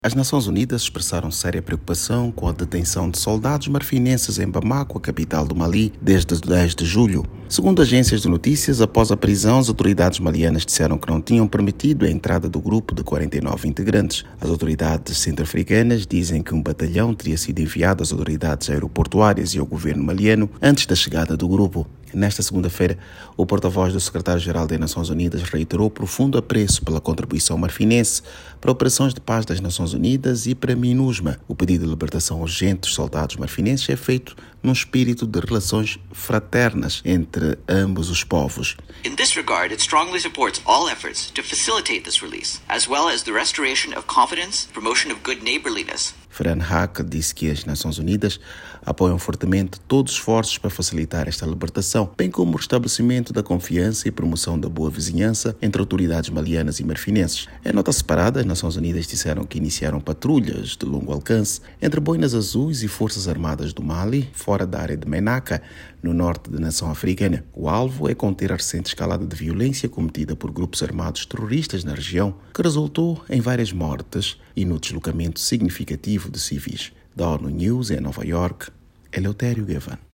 As Nações Unidas expressaram séria preocupação com a detenção de soldados marfinenses em Bamako, a capital do Mali, desde 10 de julho. Segundo agências de notícias, após a prisão, as autoridades malianas disseram que não tinham permitido a entrada do grupo de 49 integrantes. As autoridades centro-africanas dizem que um batalhão teria sido enviado às autoridades aeroportuárias e ao governo maliano antes da chegada do grupo. Nesta segunda-feira, o porta-voz do secretário-geral das Nações Unidas reiterou profundo apreço pela contribuição marfinense para operações de paz das Nações Unidas e para a MINUSMA. O pedido de libertação urgente dos soldados marfinenses é feito num espírito de relações fraternas entre ambos os povos. In this regard, it strongly supports all efforts to facilitate this release, as well as the restoration of confidence, promotion of good neighborliness. Farhan Haq disse que as Nações Unidas apoiam fortemente todos os esforços para facilitar esta libertação, bem como o restabelecimento da confiança e promoção da boa vizinhança entre autoridades malianas e marfinenses. Em nota separada, as Nações Unidas disseram que iniciaram patrulhas de longo alcance entre boinas azuis e forças armadas do Mali, fora da área de Menaka, no norte da nação africana. O alvo é conter a recente escalada de violência cometida por grupos armados terroristas na região, que resultou em várias mortes e no deslocamento significativo de civis. Da ONU News em Nova York, Eleutério Gavan.